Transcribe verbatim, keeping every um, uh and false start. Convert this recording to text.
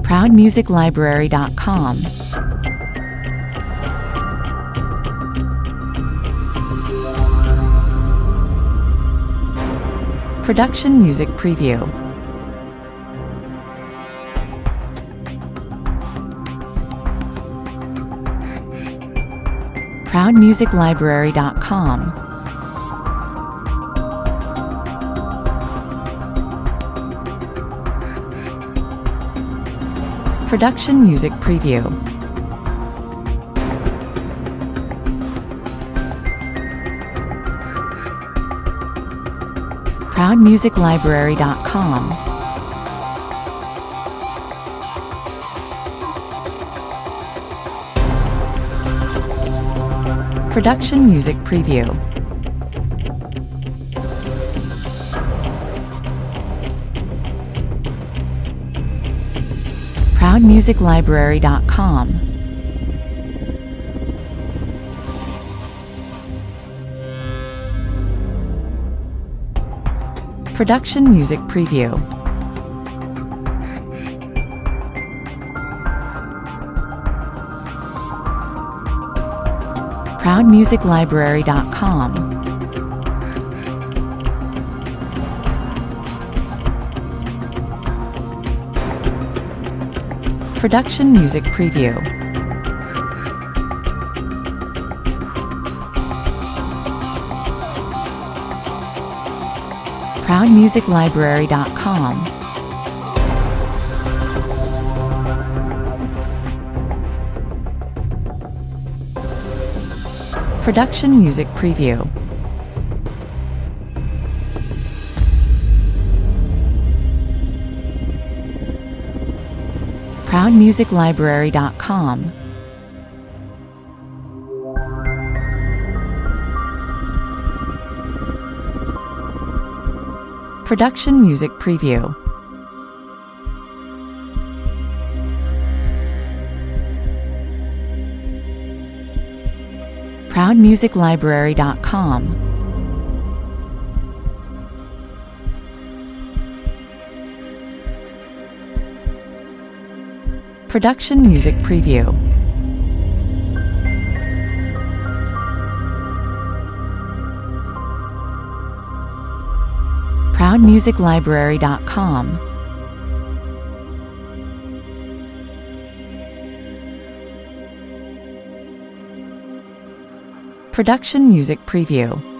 proud music library dot com. Production Music Preview. proud music library dot com. Production Music Preview. proud music library dot com. Production Music Preview. proud music library dot com. Production Music Preview. proud music library dot com. Production Music Preview. proud music library dot com. Production Music Preview. proud music library dot com. Production Music Preview. proud music library dot com. Production Music Preview. proud music library dot com. Production Music Preview.